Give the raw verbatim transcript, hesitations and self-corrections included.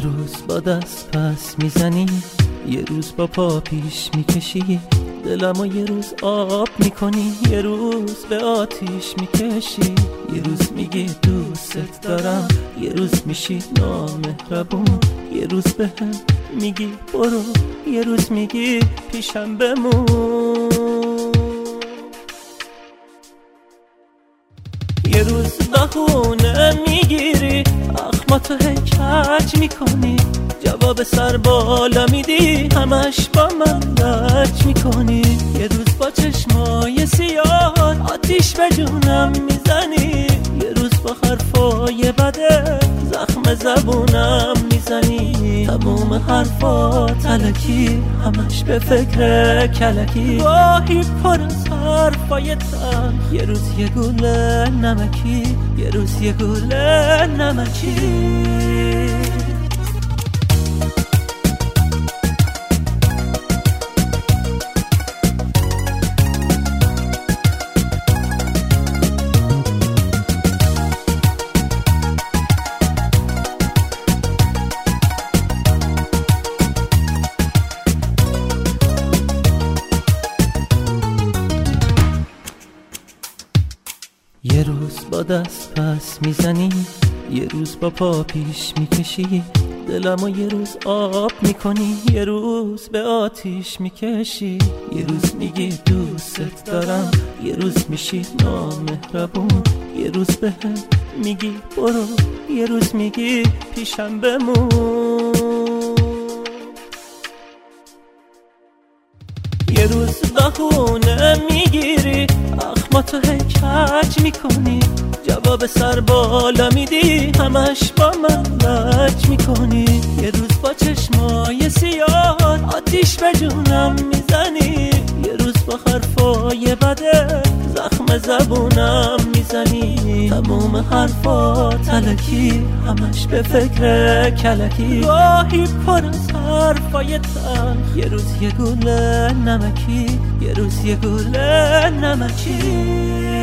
روز با دست پس میزنی، یه روز با پا پیش میکشی، دلمو یه روز آب میکنی، یه روز به آتیش میکشی. یه روز میگی دوست دارم، یه روز میشی نامهربون، یه روز به هم میگی برو، یه روز میگی پیشم بمون. یه روز بهونه میگیری، اخماتو هی کج میکنی، جواب سر بالا میدی، همش با من لج میکنی. یه روز با چشمای سیاه آتیش به جونم میزنی، یه روز با حرفای بده زخم زبونم میزنی. تموم حرفات الکی، همش به فکر کلکی، گاهی پر از حرفای تلخ، یه روز یه گوله نمکی، یه روز یه گوله نمکی. یه روز با دست پس میزنی، یه روز با پا پیش میکشی، دلمو یه روز آب میکنی، یه روز به آتیش میکشی. یه روز میگی دوست دارم، یه روز میشی نامهربون، یه روز به هم میگی برو، یه روز میگی پیشم بمون. یه روز بهونه میگیری، اخماتو هی کج میکنی، جواب سر بالا میدی، همش با من لج میکنی. یه روز با چشمای سیاه آتیش به جونم میزنی، یه روز با حرفای بده زخم زبونم میزنی. تموم حرفات الکی، همش به فکر کلکی، گاهی پر از حرفای تلخ، یه روز یه گوله نمکی، یه روز یه گوله نمکی.